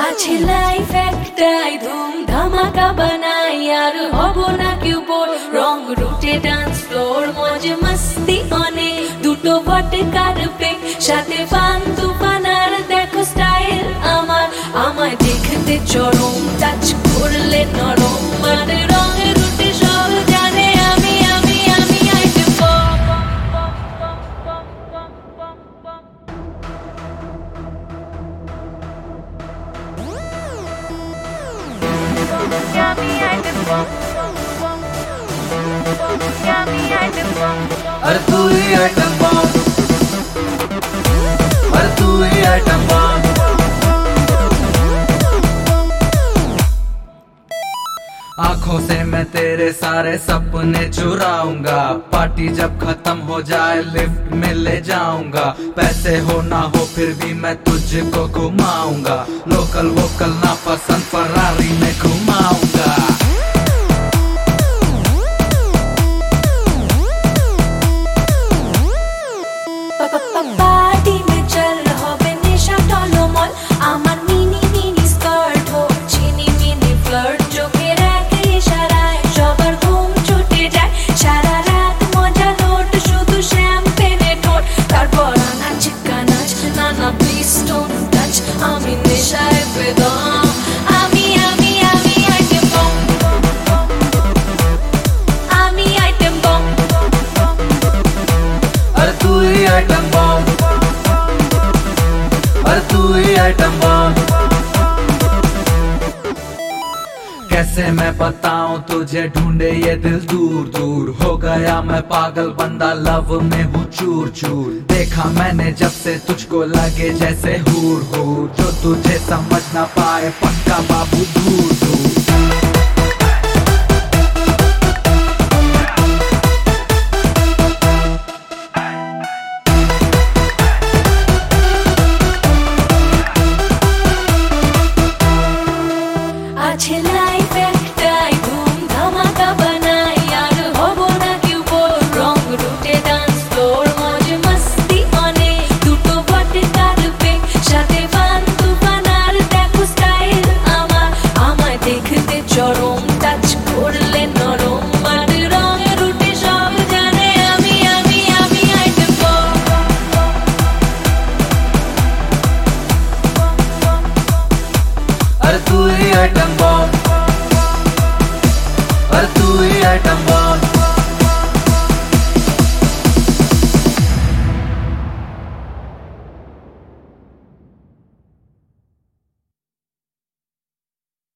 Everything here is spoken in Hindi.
আছে লাইফ একটাই ধুম ধামাকা বানাই আর হব না কেউ বোর রং রুটে ডান্স ফ্লোর মজা মস্তি অনেক দুটো বটে কারপে সাথে ফান তুফান আর দেখো স্টাইল আমার আমায় দেখতে চরম টাচ করলে নরম মানে রঙে রুটে সব জানে আমি আমি আমি আইটেম अरे तू ही आइटम बॉम्ब, अरे तू ही आइटम बॉम्ब। आंखों से मैं तेरे सारे सपने चुराऊंगा, पार्टी जब खत्म हो जाए लिफ्ट में ले जाऊंगा। पैसे हो ना हो फिर भी मैं तुझको घुमाऊंगा, लोकल वोकल ना पसंद फरारी में घुमाऊंगा। पार्टी में चल হবে নেশা টলমল আমার মিনি মিনি স্কার্ট হো চিনি মিনি ফ্লার্ট চোখের এক ইশারায় সবার ঘুম ছুটে যায় সারা রাত মজা লোট শুধু শ্যাম্পেনে ঠোঁট তারপর নাচ গানাচ নানা প্লিজ ডোন্ট টাচ আমি নেশায় বেদম আমি আমি আমি আইটেম বম আমি আইটেম বম अरे तू ही आइटम बॉम्ब, अरे तू ही आइटम बॉम्ब। कैसे मैं बताऊं तुझे ढूंढे ये दिल दूर दूर, हो गया मैं पागल बंदा लव में हूँ चूर चूर। देखा मैंने जब से तुझको लगे जैसे हूर हूर, जो तुझे समझ ना पाए पक्का बाबू दूर दूर। আছে লাইফ একটাই ধুম ধামাকা বানাই আর হব না কেউ বোর রং রুটে ডান্স ফ্লোর মজা মস্তি অনেক দুটো বটে কারপে সাথে ফান তুফান আর দেখো স্টাইল আমার আমায় দেখতে চরম টাচ করলে নরম মানে রঙে রুটে সব জানে আমি আমি আমি আইটেম अरे तू ही आइटम बॉम्ब, अरे तू ही आइटम